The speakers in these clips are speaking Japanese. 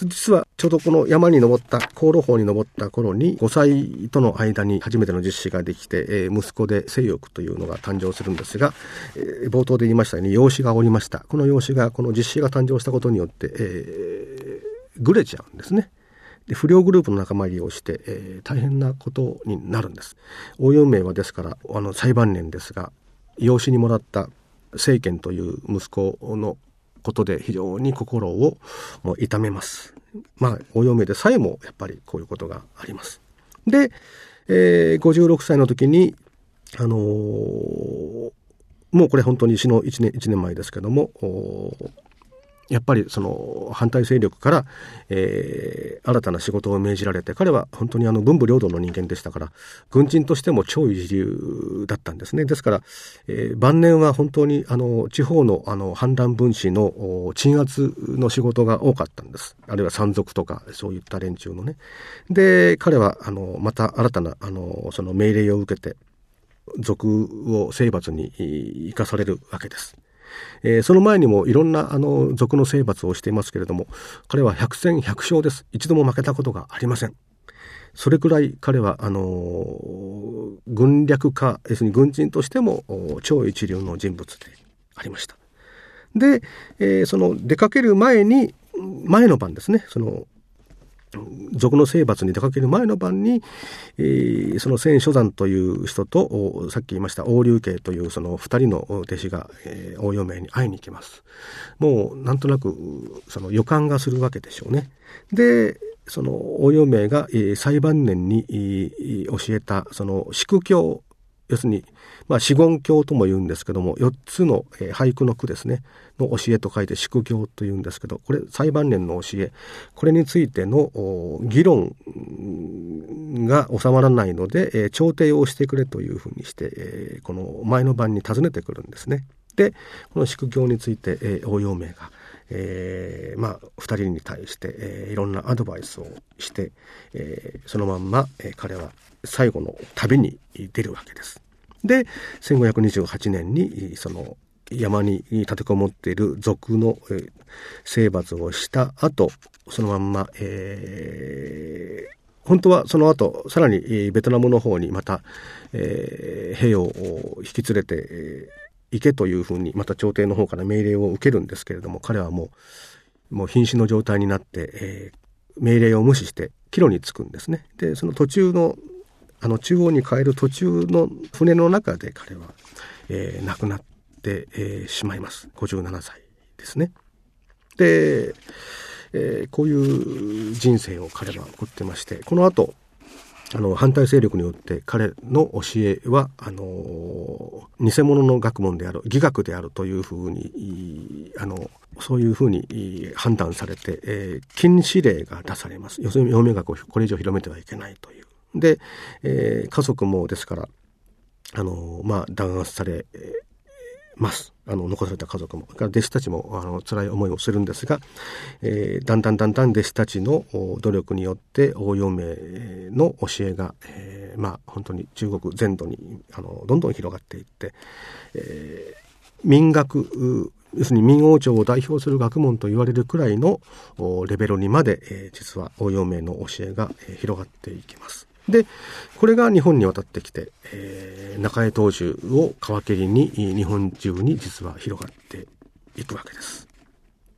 実はちょうどこの山に登った香炉峰に登った頃に5歳との間に初めての実子ができて、息子で清翼というのが誕生するんですが、冒頭で言いましたように養子がおりました。この養子がこの実子が誕生したことによって、ぐれちゃうんですね。で不良グループの仲間入りをして、大変なことになるんです。応用名はですから最晩年ですが、養子にもらった清賢という息子のことで非常に心を痛めます。応用名でさえもやっぱりこういうことがあります。で、56歳の時にもうこれ本当に死の1年前ですけども、やっぱりその反対勢力から、新たな仕事を命じられて、彼は本当に文武両道の人間でしたから、軍人としても超一流だったんですね。ですから、晩年は本当に地方の反乱分子の鎮圧の仕事が多かったんです。あるいは山賊とかそういった連中のね。で彼はまた新たなその命令を受けて賊を征伐に生かされるわけです。その前にもいろんな賊の征伐をしていますけれども、彼は100戦100勝です。一度も負けたことがありません。それくらい彼は軍略家、要するに軍人としても超一流の人物でありました。で、その出かける前の晩ですね、その賊の征伐に出かける前の晩に、その千初山という人とさっき言いました王龍慶というその2人の弟子が、応用名に会いに行きます。もうなんとなくその予感がするわけでしょうね。でその応用名が、最晩年に、教えたその宿教、要するに四言教とも言うんですけども、4つの、俳句の句ですねの教えと書いて宿教というんですけど、これ最晩年の教え、これについての議論が収まらないので、調停をしてくれというふうにして、この前の晩に訪ねてくるんですね。でこの宿教について、応用名が2人に対して、いろんなアドバイスをして、そのまんま、彼は最後の旅に出るわけです。で1528年にその山に立てこもっている賊の、征伐をした後、そのまんま、本当はその後さらにベトナムの方にまた、兵を引き連れて、行けというふうにまた朝廷の方から命令を受けるんですけれども、彼はもう瀕死の状態になって、命令を無視して帰路に着くんですね。でその途中の中央に帰る途中の船の中で彼は、亡くなって、しまいます。57歳ですね。で、こういう人生を彼は送ってまして、この後反対勢力によって彼の教えは偽物の学問である、偽学であるというふうにそういうふうに判断されて、禁止令が出されます。要するに陽明学をこれ以上広めてはいけないという。で、家族もですから弾圧されます。残された家族も、弟子たちも辛い思いをするんですが、だんだん弟子たちの努力によって応用名の教えが、本当に中国全土にどんどん広がっていって、民学、要するに明王朝を代表する学問と言われるくらいのレベルにまで、実は応用名の教えが広がっていきます。でこれが日本に渡ってきて、中江東樹を皮切りに日本中に実は広がっていくわけです。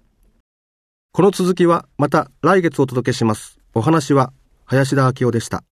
この続きはまた来月お届けします。お話は林田明夫でした。